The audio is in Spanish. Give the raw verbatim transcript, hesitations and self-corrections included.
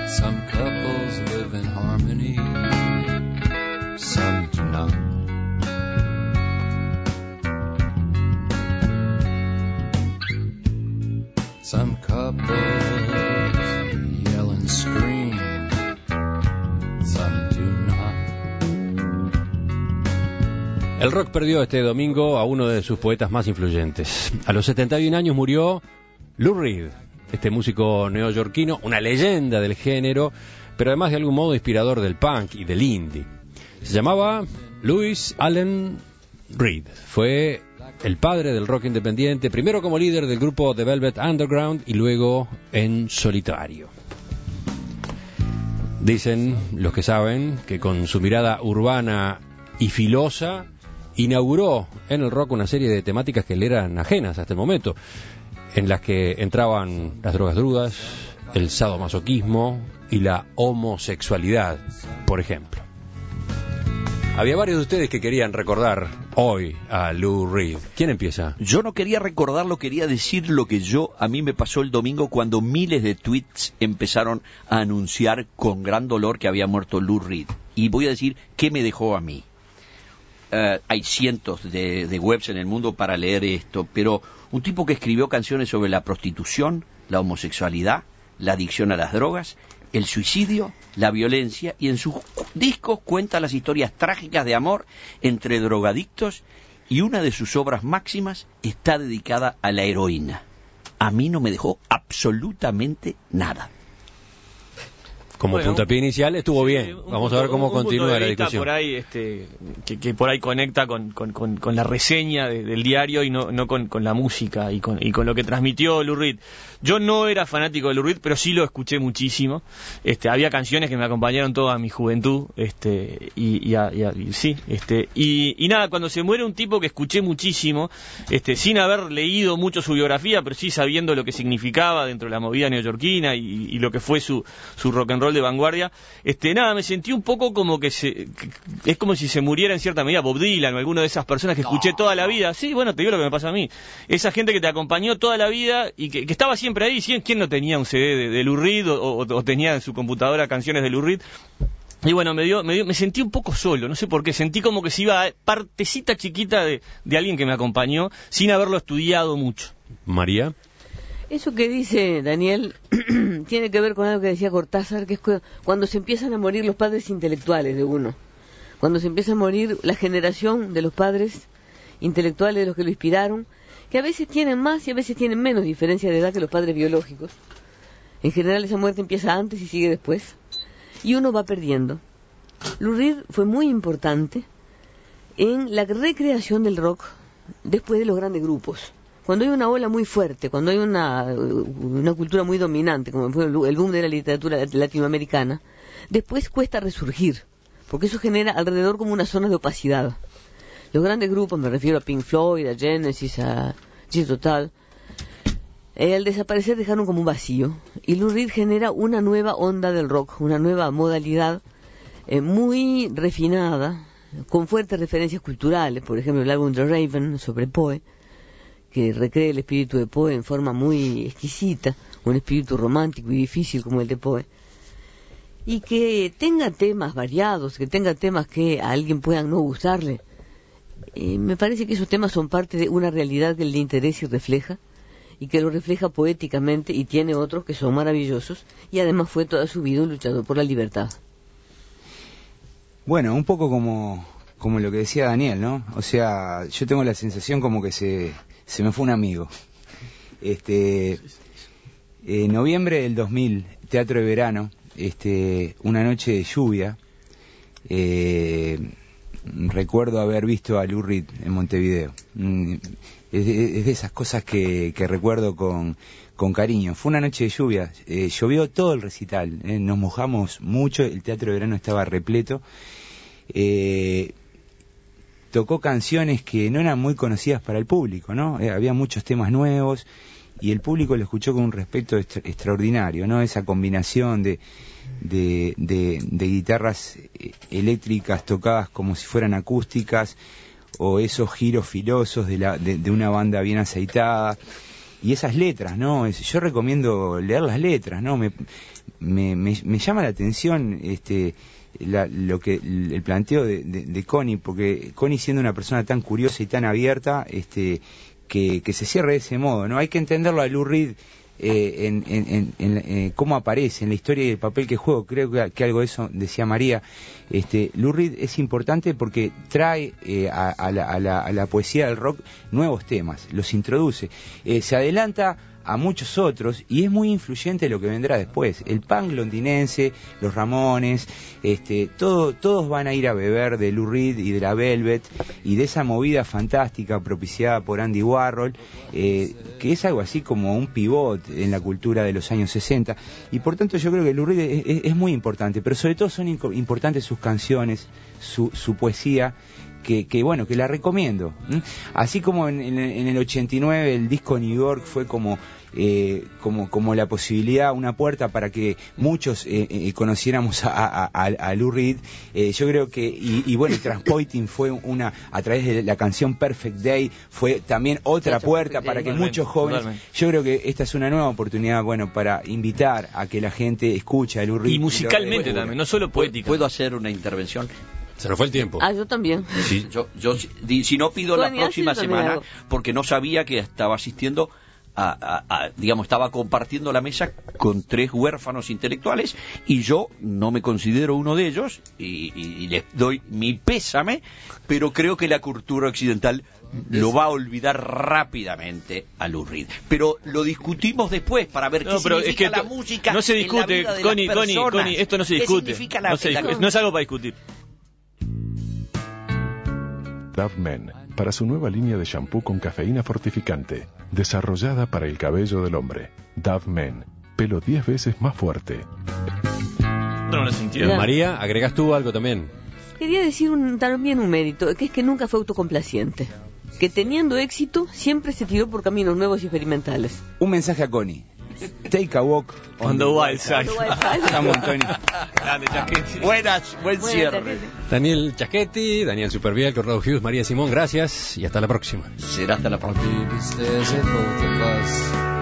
Some couples live in harmony, some do not. Some couples yell and scream, some do not. El rock perdió este domingo a uno de sus poetas más influyentes. A los setenta y un años murió Lou Reed, este músico neoyorquino, una leyenda del género, pero además de algún modo inspirador del punk y del indie. Se llamaba Louis Allen Reed. Fue el padre del rock independiente, primero como líder del grupo The Velvet Underground y luego en solitario. Dicen los que saben que con su mirada urbana y filosa inauguró en el rock una serie de temáticas que le eran ajenas hasta el momento, en las que entraban las drogas drudas, el sadomasoquismo y la homosexualidad, por ejemplo. Había varios de ustedes que querían recordar hoy a Lou Reed. ¿Quién empieza? Yo no quería recordarlo, quería decir lo que yo a mí me pasó el domingo cuando miles de tweets empezaron a anunciar con gran dolor que había muerto Lou Reed. Y voy a decir qué me dejó a mí. Uh, hay cientos de, de webs en el mundo para leer esto, pero un tipo que escribió canciones sobre la prostitución, la homosexualidad, la adicción a las drogas, el suicidio, la violencia, y en sus discos cuenta las historias trágicas de amor entre drogadictos, y una de sus obras máximas está dedicada a la heroína. A mí no me dejó absolutamente nada. Como bueno, puntapié inicial estuvo sí, bien. Un, Vamos a ver cómo continúa la discusión. Por ahí, este, que, que por ahí conecta con, con, con, con la reseña de, del diario y no, no con, con la música y con, y con lo que transmitió Lou Reed. Yo no era fanático de Lou Reed, pero sí lo escuché muchísimo. Este, había canciones que me acompañaron toda mi juventud, este, y, y, y, y sí, este, y, y nada, cuando se muere un tipo que escuché muchísimo, este, sin haber leído mucho su biografía, pero sí sabiendo lo que significaba dentro de la movida neoyorquina y, y lo que fue su, su rock and roll de vanguardia, este, nada, me sentí un poco como que se, que, es como si se muriera en cierta medida Bob Dylan o alguna de esas personas que escuché toda la vida. Sí, bueno, te digo lo que me pasa a mí. Esa gente que te acompañó toda la vida y que, que estaba siempre ahí. ¿Quién no tenía un C D de, de Lou Reed o, o, o tenía en su computadora canciones de Lou Reed? Y bueno, me dio, me dio, me sentí un poco solo, no sé por qué, sentí como que se iba a partecita chiquita de, de alguien que me acompañó sin haberlo estudiado mucho. María. Eso que dice Daniel tiene que ver con algo que decía Cortázar, que es cuando se empiezan a morir los padres intelectuales de uno, cuando se empieza a morir la generación de los padres intelectuales de los que lo inspiraron, que a veces tienen más y a veces tienen menos diferencia de edad que los padres biológicos. En general esa muerte empieza antes y sigue después, y uno va perdiendo. Lou Reed fue muy importante en la recreación del rock después de los grandes grupos. Cuando hay una ola muy fuerte, cuando hay una, una cultura muy dominante, como fue el boom de la literatura latinoamericana, después cuesta resurgir, porque eso genera alrededor como una zona de opacidad. Los grandes grupos, me refiero a Pink Floyd, a Genesis, a Jethro Tull, eh, al desaparecer dejaron como un vacío. Y Lou Reed genera una nueva onda del rock, una nueva modalidad eh, muy refinada, con fuertes referencias culturales. Por ejemplo, el álbum The Raven sobre Poe, que recrea el espíritu de Poe en forma muy exquisita, un espíritu romántico y difícil como el de Poe. Y que tenga temas variados, que tenga temas que a alguien puedan no gustarle. Eh, me parece que esos temas son parte de una realidad que le interesa y refleja, y que lo refleja poéticamente, y tiene otros que son maravillosos, y además fue toda su vida un luchador por la libertad. Bueno, un poco como, como lo que decía Daniel, ¿no? O sea, yo tengo la sensación como que se, se me fue un amigo. Este, en noviembre del dos mil, Teatro de Verano, este, una noche de lluvia, eh, recuerdo haber visto a Lou Reed en Montevideo. Es de, es de esas cosas que, que recuerdo con, con cariño. Fue una noche de lluvia, eh, llovió todo el recital, eh, nos mojamos mucho, el Teatro de Verano estaba repleto. Eh, tocó canciones que no eran muy conocidas para el público, ¿no? Eh, había muchos temas nuevos y el público lo escuchó con un respeto extra, extraordinario, ¿no? Esa combinación de De, de, de guitarras eléctricas tocadas como si fueran acústicas, o esos giros filosos de, la, de, de una banda bien aceitada, y esas letras, ¿no? Es- yo recomiendo leer las letras, ¿no? Me, me, me, me llama la atención este la- lo que el planteo de, de, de Connie, porque Connie, siendo una persona tan curiosa y tan abierta, este que, que se cierre de ese modo, ¿no? Hay que entenderlo a Lou Reed eh, en, en, en, en, eh, cómo aparece en la historia y el papel que juega. Creo que, que algo de eso decía María. Este, Lou Reed es importante porque trae eh, a, a, la, a, la, a la poesía del rock nuevos temas, los introduce, eh, se adelanta a muchos otros y es muy influyente lo que vendrá después. El punk londinense, los Ramones, este, todo, todos van a ir a beber de Lou Reed y de la Velvet y de esa movida fantástica propiciada por Andy Warhol, eh, que es algo así como un pivot en la cultura de los años sesenta, y por tanto yo creo que Lou Reed es, es, es muy importante, pero sobre todo son inco- importantes sus canciones, su, su poesía, que, que bueno, que la recomiendo. ¿m? Así como en, en, en el ochenta y nueve el disco New York fue como eh, como como la posibilidad, una puerta para que muchos eh, eh, conociéramos a, a, a, a Lou Reed, eh, yo creo que, y, y bueno, Transpoiting fue una, a través de la canción Perfect Day, fue también otra puerta para que muchos jóvenes, totalmente. yo creo que esta es una nueva oportunidad, bueno, para invitar a que la gente escuche a Lou Reed. Y musicalmente lo- también, no solo poética. ¿Puedo hacer una intervención? Se nos fue el tiempo. Ah, yo también. Sí, yo, yo si- di- si no pido la Tony, próxima así yo también semana, hago. porque no sabía que estaba asistiendo a, a- a- digamos, estaba compartiendo la mesa con tres huérfanos intelectuales y yo no me considero uno de ellos y, y- y les doy mi pésame, pero creo que la cultura occidental lo va a olvidar rápidamente a Lou Reed. Pero lo discutimos después para ver No, qué pero es significa que la to- música no se en la discute, vida de Connie, las Connie, personas. Connie, esto no se ¿Qué discute. significa la- No, se la- discute, no es algo para discutir. Dove Men, para su nueva línea de shampoo con cafeína fortificante, desarrollada para el cabello del hombre. Dove Men, pelo diez veces más fuerte. No lo sentí. Claro. María, agregas tú algo también. Quería decir un, también un mérito, que es que nunca fue autocomplaciente. Que teniendo éxito, siempre se tiró por caminos nuevos y experimentales. Un mensaje a Connie. Take a walk On the wild side. Estamos, Tony. Grande, Chasquetti. Buenas, buen Buena cierre. tarde. Daniel Chaschetti, Daniel Supervial, Corrado Hughes, María Simón, gracias y hasta la próxima. Será hasta la próxima. Baby stares at both of us.